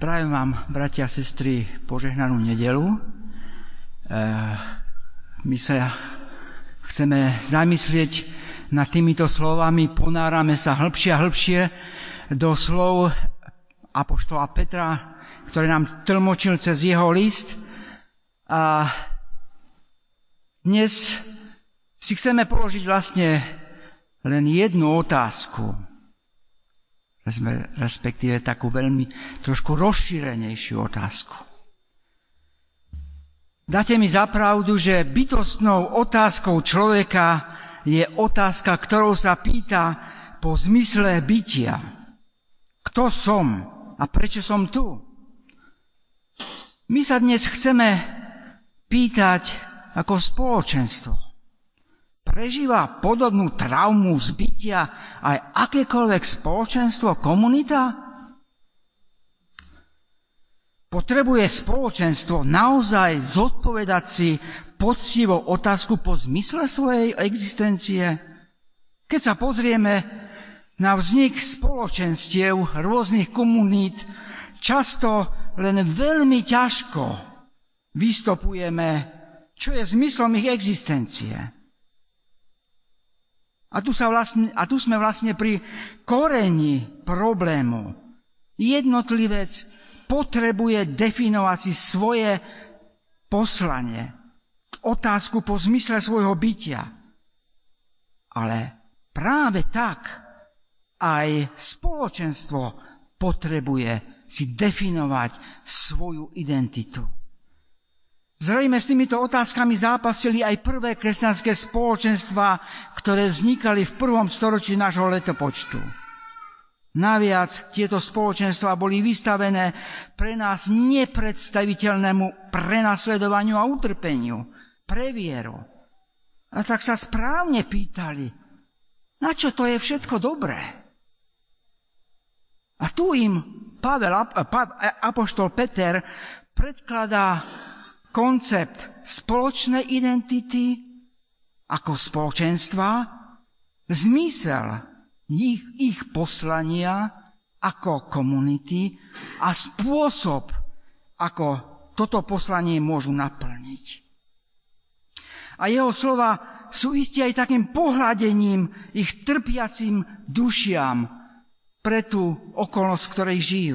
Prajem vám, bratia a sestry, požehnanú nedeľu. My sa chceme zamyslieť nad týmito slovami, ponárame sa hĺbšie a hĺbšie do slov apoštola Petra, ktoré nám tlmočil cez jeho list. A dnes si chceme položiť vlastne len jednu otázku, respektíve takú veľmi trošku rozšírenejšiu otázku. Dáte mi za pravdu, že bytostnou otázkou človeka je otázka, ktorou sa pýta po zmysle bytia. Kto som a prečo som tu? My sa dnes chceme pýtať ako spoločenstvo. Prežíva podobnú traumu zbytia aj akékoľvek spoločenstvo, komunita? Potrebuje spoločenstvo naozaj zodpovedať si poctivou otázku po zmysle svojej existencie? Keď sa pozrieme na vznik spoločenstiev rôznych komunít, často len veľmi ťažko vystopujeme, čo je zmyslom ich existencie. A tu sme vlastne pri koreni problému. Jednotlivec potrebuje definovať si svoje poslanie, otázku po zmysle svojho bytia. Ale práve tak aj spoločenstvo potrebuje si definovať svoju identitu. Zrejme s týmito otázkami zápasili aj prvé kresťanské spoločenstvá, ktoré vznikali v 1. storočí nášho letopočtu. Naviac tieto spoločenstvá boli vystavené pre nás nepredstaviteľnému prenasledovaniu a utrpeniu, pre vieru. A tak sa správne pýtali, na čo to je všetko dobré? A tu im apoštol Peter predkladá koncept spoločnej identity ako spoločenstva, zmysel ich poslania ako komunity a spôsob, ako toto poslanie môžu naplniť. A jeho slova sú isté aj takým pohľadením ich trpiacim dušiam pre tú okolnosť, v ktorej žijú.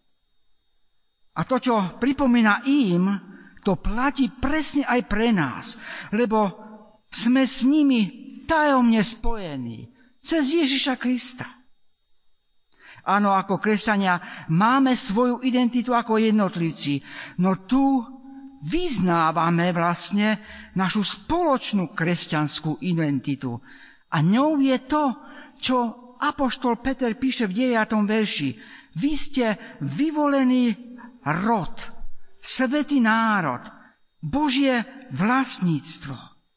A to, čo pripomína im, to platí presne aj pre nás, lebo sme s nimi tajomne spojení cez Ježiša Krista. Áno, ako kresťania máme svoju identitu ako jednotlivci, no tu vyznávame vlastne našu spoločnú kresťanskú identitu. A ňou je to, čo apoštol Peter píše v 9. verši. Vy ste vyvolený rod, svätý národ, Božie vlastníctvo.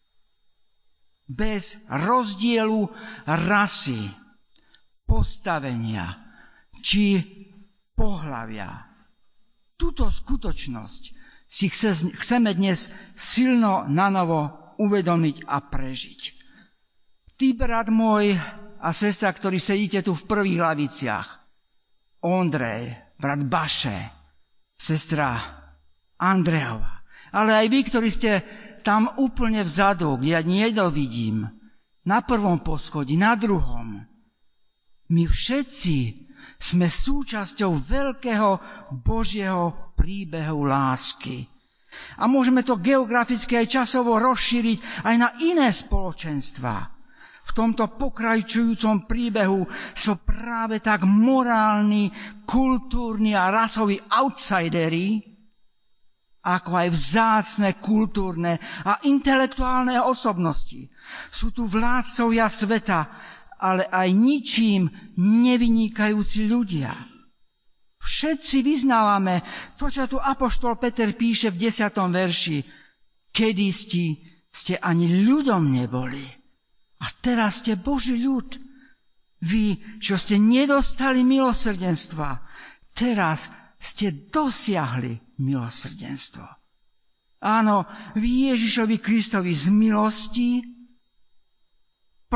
Bez rozdielu rasy, postavenia či pohlavia. Túto skutočnosť si chceme dnes silno nanovo uvedomiť a prežiť. Ty, brat môj a sestra, ktorí sedíte tu v prvých laviciach, Ondrej, brat Baše, sestra Andreova, ale aj vy, ktorí ste tam úplne vzadu, kde ja nedovidím, na prvom poschodí, na druhom. My všetci sme súčasťou veľkého Božieho príbehu lásky. A môžeme to geograficky aj časovo rozšíriť aj na iné spoločenstvá. V tomto pokračujúcom príbehu sú práve tak morálni, kultúrni a rasoví outsideri, ako aj vzácne kultúrne a intelektuálne osobnosti. Sú tu vládcovia sveta, ale aj ničím nevynikajúci ľudia. Všetci vyznávame to, čo tu apoštol Peter píše v 10. verši. Kedy ste ani ľudom neboli. A teraz ste Boží ľud. Vy, čo ste nedostali milosrdenstva, teraz ste dosiahli milosrdenstvo. Áno, v Ježišovi Kristovi z milosti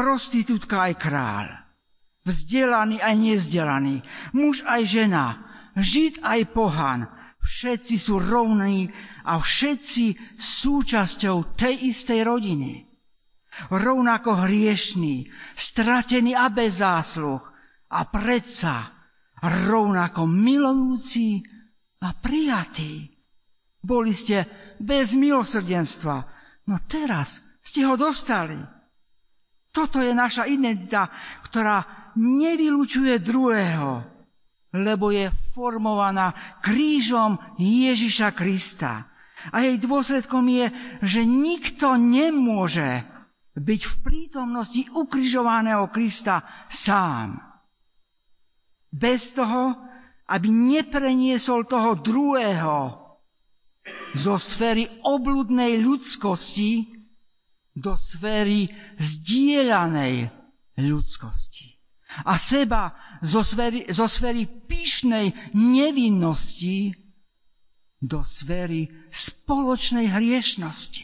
prostitútka aj kráľ, vzdelaný aj nevzdelaný, muž aj žena, Žid aj pohan, všetci sú rovní a všetci súčasťou tej istej rodiny. Rovnako hriešní, stratení a bez zásluh a predsa rovnako milujúci a prijatí. Boli ste bez milosrdenstva, no teraz ste ho dostali. Toto je naša identita, ktorá nevylučuje druhého, lebo je formovaná krížom Ježiša Krista. A jej dôsledkom je, že nikto nemôže byť v prítomnosti ukrižovaného Krista sám. Bez toho, aby nepreniesol toho druhého zo sféry obľudnej ľudskosti do sféry zdieľanej ľudskosti. A seba zo sféry pyšnej nevinnosti do sféry spoločnej hriešnosti.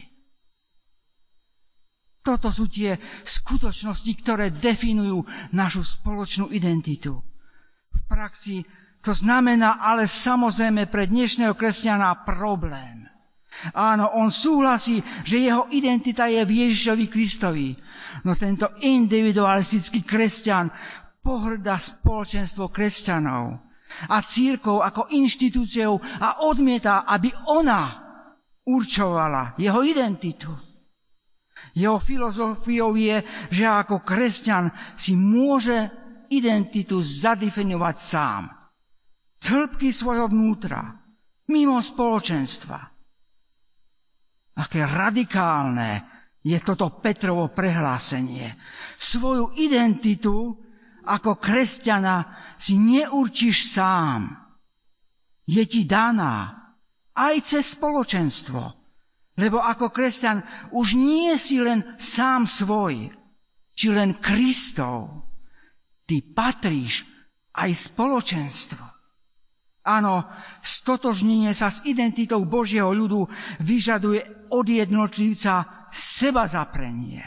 Toto sú tie skutočnosti, ktoré definujú našu spoločnú identitu. V praxi to znamená ale samozrejme pre dnešného kresťana problém. Áno, on súhlasí, že jeho identita je v Ježišovi Kristovi. No tento individualistický kresťan pohŕda spoločenstvo kresťanov a cirkev ako inštitúciou a odmieta, aby ona určovala jeho identitu. Jeho filozofiou je, že ako kresťan si môže identitu zadefinovať sám. Z hĺbky svojho vnútra, mimo spoločenstva. Aké radikálne je toto Petrovo prehlásenie. Svoju identitu ako kresťana si neurčíš sám. Je ti daná aj cez spoločenstvo. Lebo ako kresťan už nie si len sám svoj, či len Kristov. Ty patríš aj spoločenstvo. Áno, stotožnenie sa s identitou Božieho ľudu vyžaduje od jednotlivca sebazaprenie.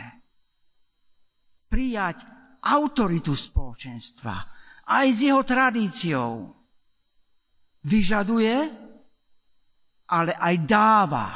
Prijať autoritu spoločenstva aj s jeho tradíciou. Vyžaduje, ale aj dáva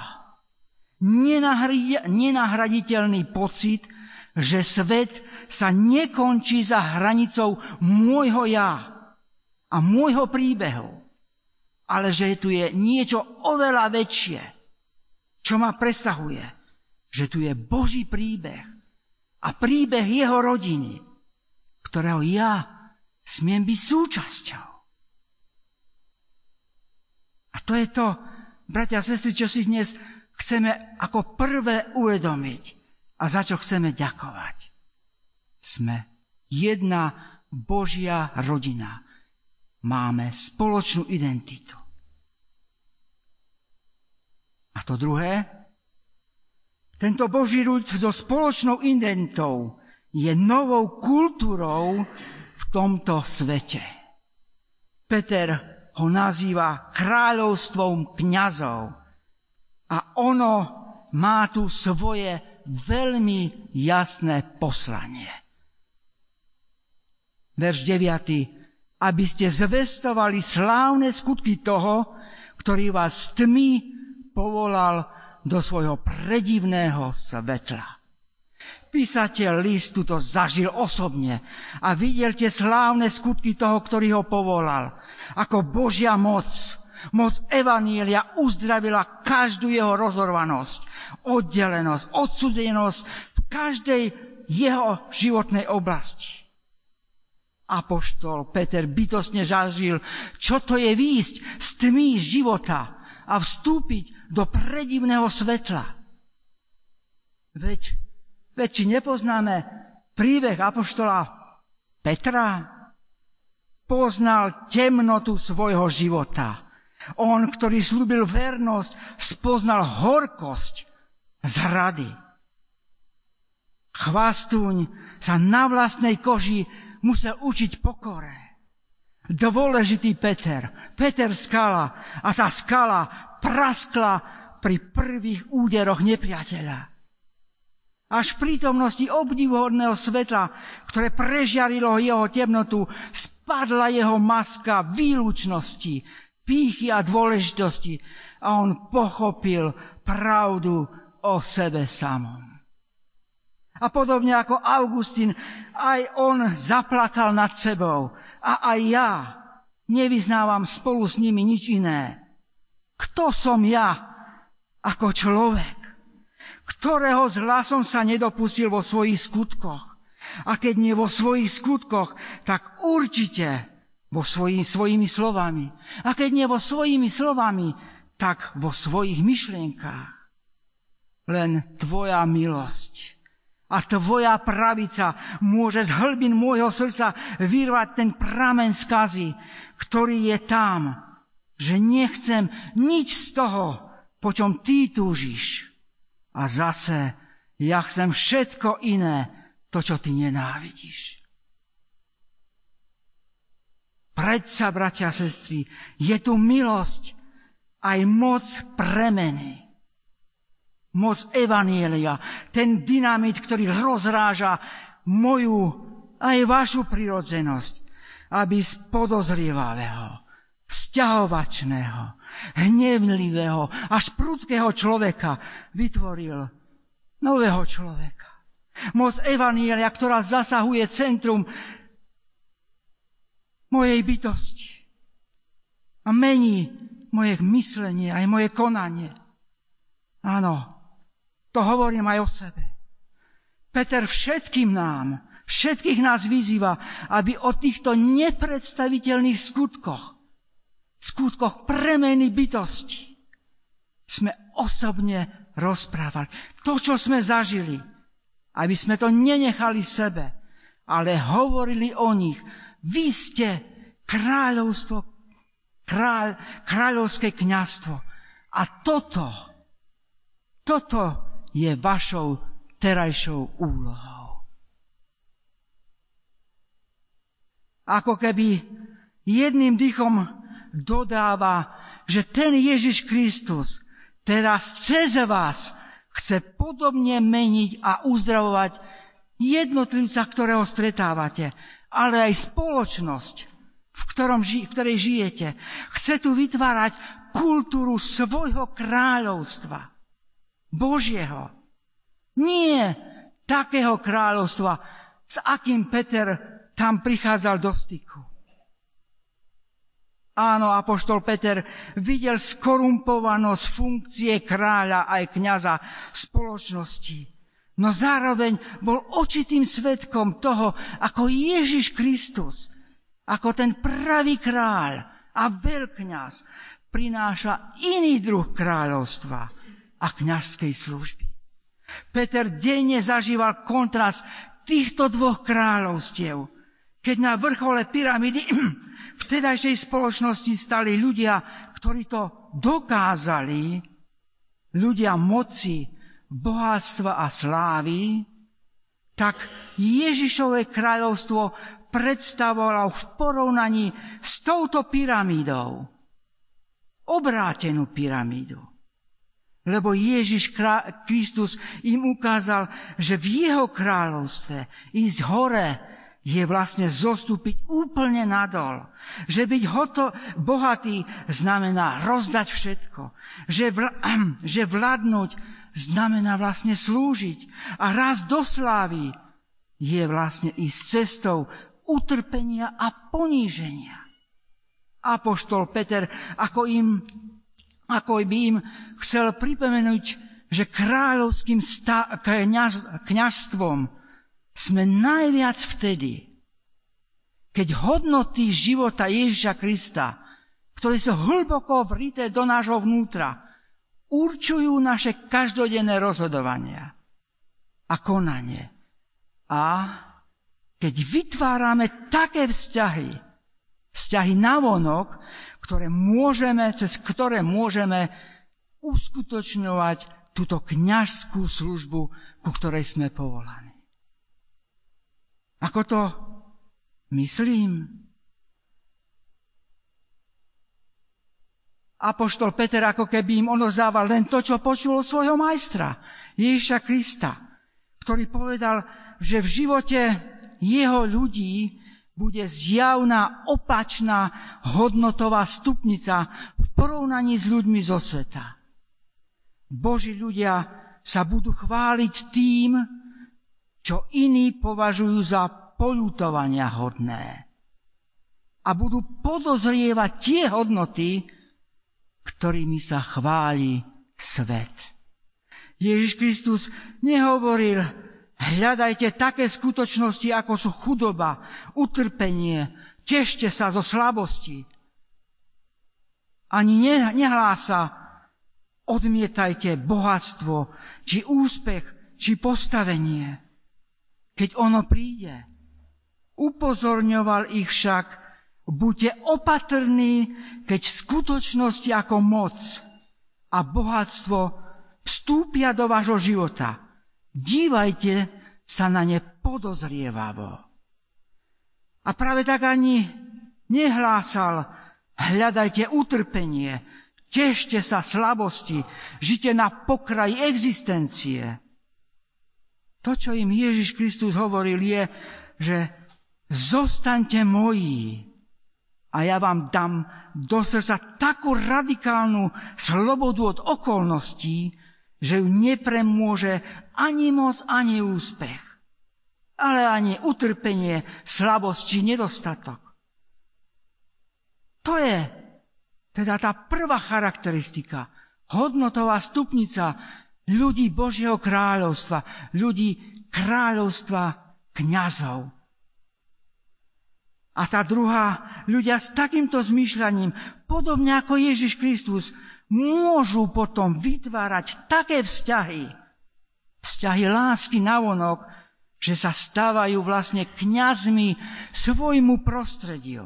nenahraditeľný pocit, že svet sa nekončí za hranicou môjho ja a môjho príbehu, ale že tu je niečo oveľa väčšie, čo ma presahuje, že tu je Boží príbeh a príbeh jeho rodiny, ktorého ja smiem byť súčasťou. A to je to, bratia a sestry, čo si dnes chceme ako prvé uvedomiť a za čo chceme ďakovať. Sme jedna Božia rodina. Máme spoločnú identitu. A to druhé, tento Boží ľud so spoločnou identitou je novou kultúrou v tomto svete. Peter ho nazýva kráľovstvom kňazov a ono má tu svoje veľmi jasné poslanie. Verš 9. Aby ste zvestovali slávne skutky toho, ktorý vás z tmy povolal do svojho predivného svetla. Písateľ listu to zažil osobne a videl tie slávne skutky toho, ktorý ho povolal. Ako Božia moc evanília uzdravila každú jeho rozorvanosť, oddelenosť, odsúdenosť v každej jeho životnej oblasti. Apoštol Peter bytostne zažil, čo to je výjsť z tmy života a vstúpiť do predivného svetla. Veď či nepoznáme príbeh apoštola Petra? Poznal temnotu svojho života. On, ktorý slúbil vernosť, spoznal horkosť zrady. Chvastúň sa na vlastnej koži musel učiť pokore. Dôležitý Peter skala a tá skala praskla pri prvých úderoch nepriateľa. A Až v prítomnosti obdivuhodného svetla, ktoré prežiarilo jeho temnotu, spadla jeho maska výlučnosti, pýchy a dôležitosti a on pochopil pravdu o sebe samom. A podobne ako Augustín, aj on zaplakal nad sebou a aj ja nevyznávam spolu s nimi nič iné. Kto som ja ako človek, ktorého zla som sa nedopustil vo svojich skutkoch? A keď nie vo svojich skutkoch, tak určite svojimi slovami. A keď nie vo svojimi slovami, tak vo svojich myšlienkách. Len tvoja milosť a tvoja pravica môže z hlbín môjho srdca vyrvať ten prameň skazy, ktorý je tam, že nechcem nič z toho, po čom ty túžiš. A zase ja chcem všetko iné, to, čo ty nenávidíš. Predsa, bratia a sestry, je tu milosť aj moc premeny. Moc evanjelia, ten dynamit, ktorý rozráža moju aj vašu prirodzenosť, aby z podozrievavého, vzťahovačného, hnevlivého až prudkého človeka vytvoril nového človeka. Moc evanjelia, ktorá zasahuje centrum mojej bytosti a mení moje myslenie aj moje konanie. Áno, to hovorím aj o sebe. Peter všetkých nás vyzýva, aby o týchto nepredstaviteľných skutkoch premeny bytosti sme osobne rozprávali. To, čo sme zažili, aby sme to nenechali sebe, ale hovorili o nich. Vy ste kráľovské kňazstvo. A toto je vašou terajšou úlohou. Ako keby jedným dýchom dodáva, že ten Ježiš Kristus teraz cez vás chce podobne meniť a uzdravovať jednotlivca, ktorého stretávate, ale aj spoločnosť, v ktorej žijete. Chce tu vytvárať kultúru svojho kráľovstva. Božieho. Nie takého kráľovstva, s akým Peter tam prichádzal do styku. Áno, apoštol Peter videl skorumpovanosť funkcie kráľa aj kňaza v spoločnosti. No zároveň bol očitým svedkom toho, ako Ježiš Kristus, ako ten pravý kráľ a veľkňaz prináša iný druh kráľovstva a kňazskej služby. Peter denne zažíval kontrast týchto dvoch kráľovstiev, keď na vrchole pyramídy vtedajšej spoločnosti stali ľudia, ktorí to dokázali, ľudia moci, bohatstva a slávy, tak Ježišové kráľovstvo predstavovalo v porovnaní s touto pyramídou obrátenú pyramídu. Lebo Ježiš Kristus im ukázal, že v jeho kráľovstve ísť hore je vlastne zostúpiť úplne nadol. Že byť bohatý znamená rozdať všetko. Že vládnuť znamená vlastne slúžiť. A raz do slávy je vlastne ísť cestou utrpenia a poníženia. Apoštol Peter, ako by im chcel pripomenúť, že kráľovským kňazstvom sme najviac vtedy, keď hodnoty života Ježiša Krista, ktoré sú hlboko vrité do nášho vnútra, určujú naše každodenné rozhodovania a konanie. A keď vytvárame také vzťahy navonok, cez ktoré môžeme uskutočňovať túto kňazskú službu, ku ktorej sme povolaní. Ako to myslím? Apoštol Peter ako keby im odovzdával len to, čo počul od svojho majstra, Ježiša Krista, ktorý povedal, že v živote jeho ľudí bude zjavná opačná hodnotová stupnica v porovnaní s ľuďmi zo sveta. Boží ľudia sa budú chváliť tým, čo iní považujú za poľutovania hodné. A budú podozrievať tie hodnoty, ktorými sa chváli svet. Ježiš Kristus nehovoril, hľadajte také skutočnosti, ako sú chudoba, utrpenie, tešte sa zo slabosti. Ani nehlása, odmietajte bohatstvo, či úspech, či postavenie, keď ono príde. Upozorňoval ich však, buďte opatrní, keď skutočnosti ako moc a bohatstvo vstúpia do vášho života. Dívajte sa na ne podozrievavo. A práve tak ani nehlásal, hľadajte utrpenie, tešte sa slabosti, žite na pokraji existencie. To, čo im Ježiš Kristus hovoril, je, že zostaňte moji a ja vám dám do srdca takú radikálnu slobodu od okolností, že ju nepremôže ani moc, ani úspech, ale ani utrpenie, slabosť či nedostatok. To je teda tá prvá charakteristika, hodnotová stupnica ľudí Božieho kráľovstva, ľudí kráľovstva kňazov. A tá druhá, ľudia s takýmto zmýšľaním, podobne ako Ježiš Kristus, môžu potom vytvárať také vzťahy lásky navonok, že sa stávajú vlastne kňazmi svojmu prostrediu.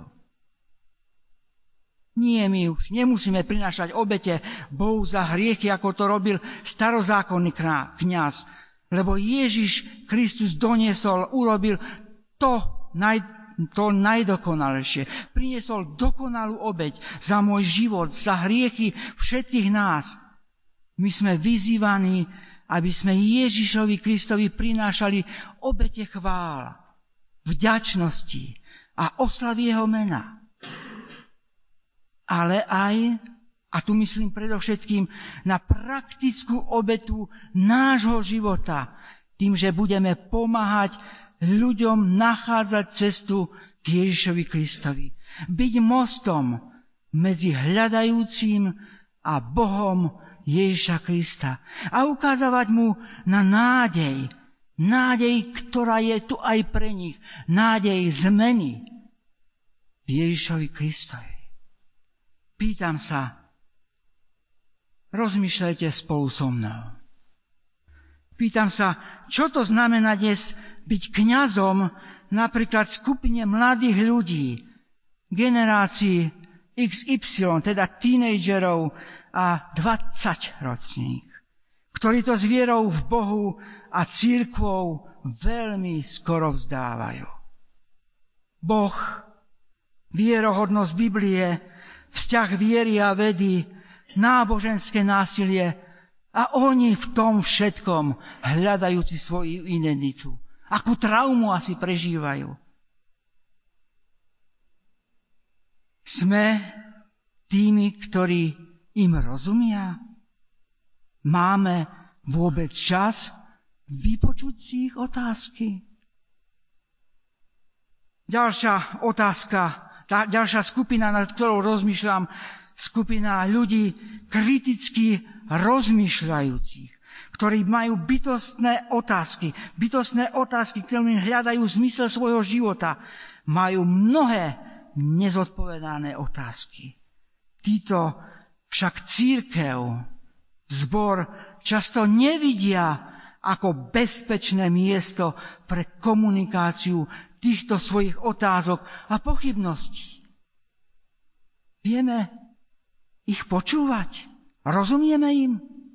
Nie, my už nemusíme prinášať obete Bohu za hriechy, ako to robil starozákonný kňaz, lebo Ježiš Kristus urobil to najdokonalejšie. Priniesol dokonalú obeť za môj život, za hriechy všetkých nás. My sme vyzývaní, aby sme Ježišovi Kristovi prinášali obete chvál, vďačnosti a oslavy jeho mena. Ale aj, a tu myslím predovšetkým, na praktickú obetu nášho života, tým, že budeme pomáhať ľuďom nachádzať cestu k Ježišovi Kristovi. Byť mostom medzi hľadajúcim a Bohom Ježiša Krista. A ukazovať mu na nádej. Nádej, ktorá je tu aj pre nich. Nádej zmeny v Ježišovi Kristovi. Pýtam sa, rozmýšľajte spolu so mnou. Pýtam sa, čo to znamená dnes byť kňazom napríklad v skupine mladých ľudí, generácii XY, teda tínedžerov a 20-ročník, ktorí to s vierou v Bohu a cirkvou veľmi skoro vzdávajú. Boh, vierohodnosť Biblie, vzťah viery a vedy, náboženské násilie a oni v tom všetkom hľadajúci svoju identitu. Akú traumu asi prežívajú. Sme tými, ktorí im rozumia? Máme vôbec čas vypočuť si ich otázky? Ďalšia skupina, nad ktorou rozmýšľam, skupina ľudí kriticky rozmýšľajúcich, ktorí majú bytostné otázky, ktorým hľadajú zmysel svojho života, majú mnohé nezodpovedané otázky. Títo však cirkev, zbor často nevidia ako bezpečné miesto pre komunikáciu týchto svojich otázok a pochybností. Vieme ich počúvať? Rozumieme im?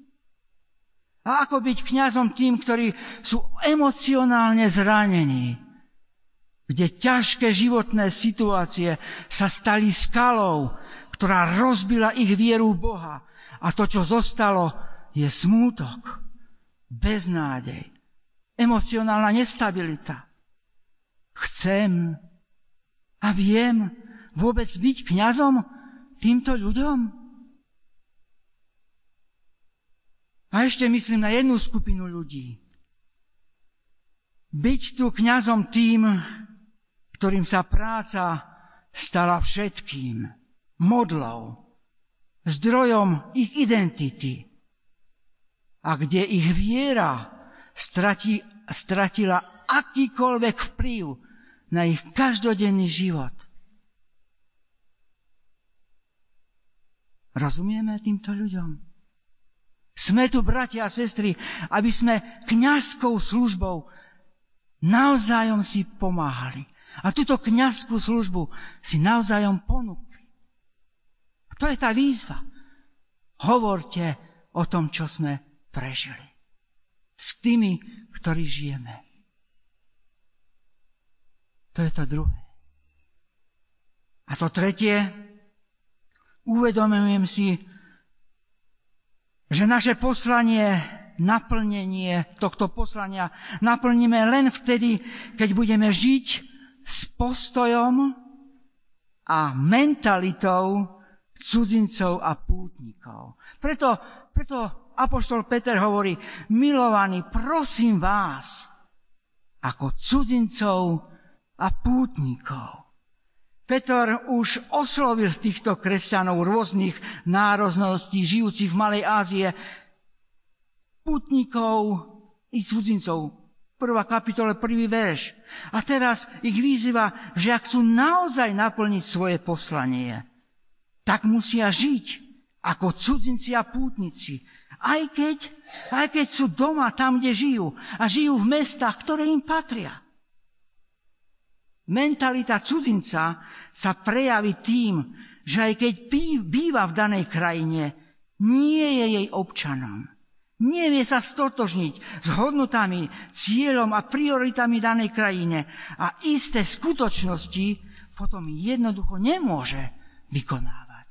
A ako byť kňazom tým, ktorí sú emocionálne zranení, kde ťažké životné situácie sa stali skalou, ktorá rozbila ich vieru v Boha. A to, čo zostalo, je smútok, beznádej, emocionálna nestabilita. Chcem a viem vôbec byť kňazom týmto ľuďom? A ešte myslím na jednu skupinu ľudí. Byť tu kňazom tým, ktorým sa práca stala všetkým, modlou, zdrojom ich identity a kde ich viera stratila akýkoľvek vplyv na ich každodenný život. Rozumieme týmto ľuďom? Sme tu, bratia a sestry, aby sme kňazskou službou navzájom si pomáhali. A túto kňazskú službu si navzájom ponúkli. A to je tá výzva. Hovorte o tom, čo sme prežili. S tými, ktorí žijeme. To je to druhé. A to tretie, uvedomujem si, že naše poslanie, naplnenie tohto poslania naplníme len vtedy, keď budeme žiť s postojom a mentalitou cudzincov a pútnikov. Preto apoštol Peter hovorí: milovaní, prosím vás, ako cudzincov a pútnikov. Peter už oslovil týchto kresťanov rôznych národností žijúcich v Malej Ázie, pútnikov i cudzincov. 1. kapitola, 1. verš. A teraz ich vyzýva, že ak sú naozaj naplniť svoje poslanie, tak musia žiť ako cudzinci a pútnici. Aj keď sú doma tam, kde žijú. A žijú v mestách, ktoré im patria. Mentalita cudzinca sa prejaví tým, že aj keď býva v danej krajine, nie je jej občanom. Nevie sa stotožniť s hodnotami, cieľom a prioritami danej krajine a isté skutočnosti potom jednoducho nemôže vykonávať.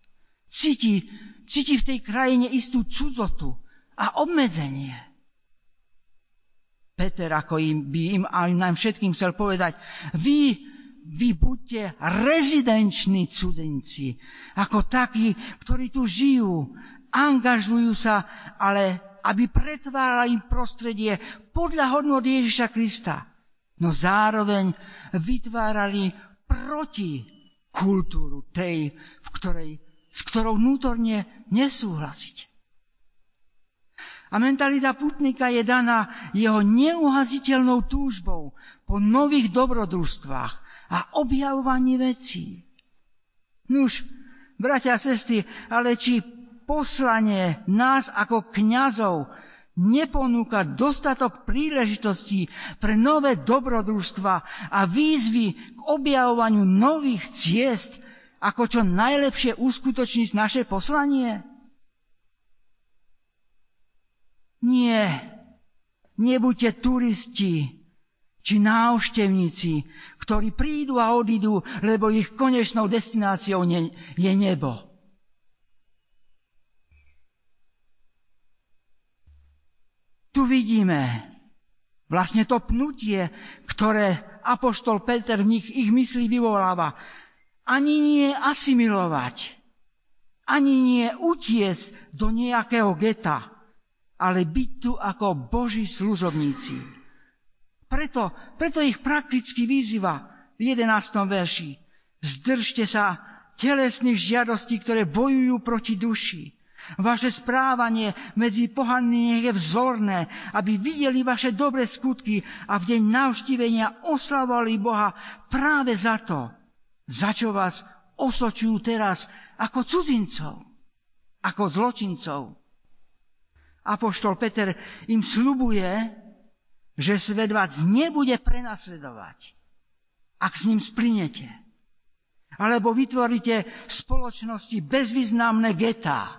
Cíti v tej krajine istú cudzotu a obmedzenie. Peter, ako by im nám všetkým chcel povedať, vy buďte rezidenční cudzinci, ako takí, ktorí tu žijú, angažujú sa, ale aby pretvárali im prostredie podľa hodnôt Ježiša Krista, no zároveň vytvárali proti kultúru tej, s ktorou vnútorne nesúhlasiť. A mentalita pútnika je daná jeho neuhasiteľnou túžbou po nových dobrodružstvách a objavovaní vecí. Nuž, bratia a sestry, ale či poslanie nás ako kňazov neponúka dostatok príležitostí pre nové dobrodružstva a výzvy k objavovaniu nových ciest, ako čo najlepšie uskutočniť naše poslanie? Nie, nebuďte turisti či návštevníci, ktorí prídu a odídu, lebo ich konečnou destináciou je nebo. Tu vidíme vlastne to pnutie, ktoré apoštol Peter v nich ich myslí vyvoláva. Ani nie asimilovať, ani nie utiesť do nejakého geta, ale byť tu ako Boží služobníci. Preto ich prakticky vyzýva v 11. verši. Zdržte sa telesných žiadostí, ktoré bojujú proti duši. Vaše správanie medzi pohanmi je vzorné, aby videli vaše dobré skutky a v deň navštívenia oslavovali Boha práve za to, za čo vás osočujú teraz ako cudzincov, ako zločincov. Apoštol Peter im sľubuje, že svet vás nebude prenasledovať, ak s ním splynete. Alebo vytvoríte v spoločnosti bezvýznamné getá.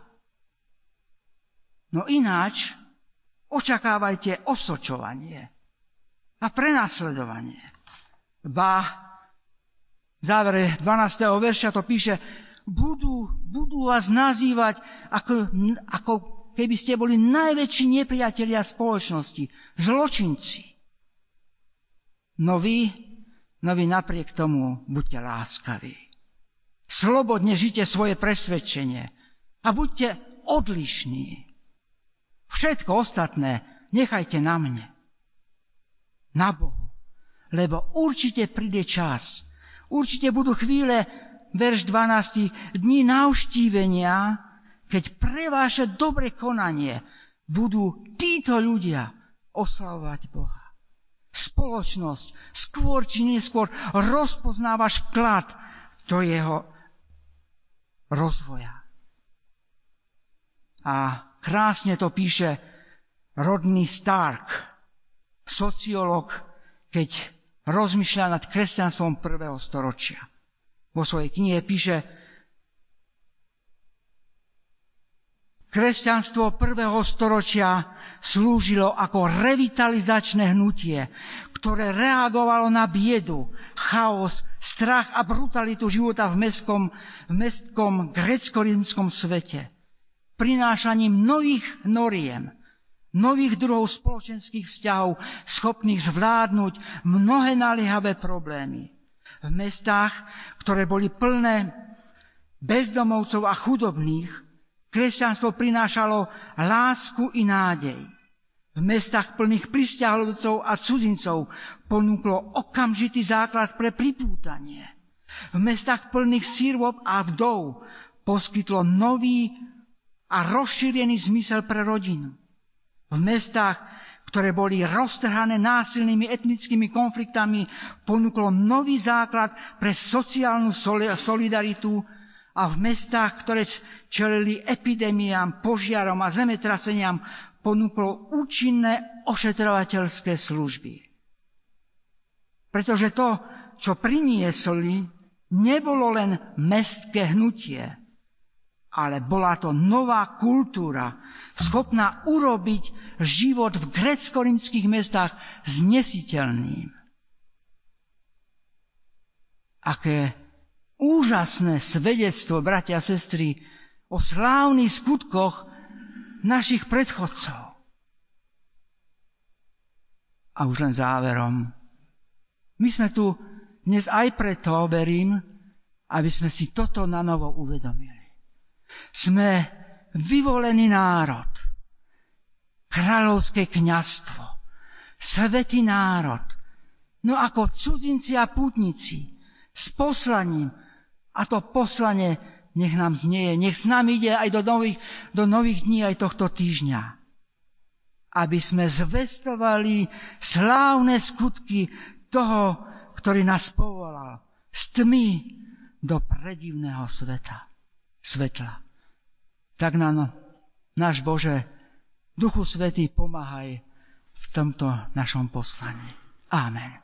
No ináč očakávajte osočovanie a prenasledovanie. Ba, v závere 12. verša to píše, budú vás nazývať ako keby ste boli najväčší nepriatelia spoločnosti, zločinci. No vy napriek tomu buďte láskaví. Slobodne žite svoje presvedčenie a buďte odlišní. Všetko ostatné nechajte na mne, na Bohu, lebo určite príde čas, určite budú chvíle, verš 12, dní navštívenia, keď pre vaše dobre konanie budú títo ľudia oslavovať Boha. Spoločnosť skôr či neskôr rozpoznáva vklad do jeho rozvoja. A krásne to píše Rodney Stark, sociológ, keď rozmýšľa nad kresťanstvom 1. storočia. Vo svojej knihe píše: kresťanstvo 1. storočia slúžilo ako revitalizačné hnutie, ktoré reagovalo na biedu, chaos, strach a brutalitu života v mestskom grécko-rímskom svete. Prinášaním nových noriem, nových druhov spoločenských vzťahov, schopných zvládnuť mnohé naliehavé problémy. V mestách, ktoré boli plné bezdomovcov a chudobných, kresťanstvo prinášalo lásku i nádej. V mestách plných prisťahovalcov a cudzincov ponúklo okamžitý základ pre pripútanie. V mestách plných sirôb a vdov poskytlo nový a rozšírený zmysel pre rodinu. V mestách, ktoré boli roztrhané násilnými etnickými konfliktami, ponúklo nový základ pre sociálnu solidaritu, a v mestách, ktoré čelili epidémiám, požiarom a zemetraseniam, ponúklo účinné ošetrovateľské služby. Pretože to, čo priniesli, nebolo len mestské hnutie, ale bola to nová kultúra, schopná urobiť život v grécko-rímskych mestách znesiteľným. Aké úžasné svedectvo, bratia a sestry, o slávnych skutkoch našich predchodcov. A už len záverom. My sme tu dnes aj preto, verím, aby sme si toto na novo uvedomili. Sme vyvolený národ, kráľovské kňazstvo, svätý národ, no ako cudzinci a pútnici, s poslaním. A to poslanie nech nám znieje, nech s nami ide aj do nových dní aj tohto týždňa. Aby sme zvestovali slávne skutky toho, ktorý nás povolal z tmy do predivného svetla. Tak nám, náš Bože, Duchu Svätý, pomáhaj v tomto našom poslaní. Amen.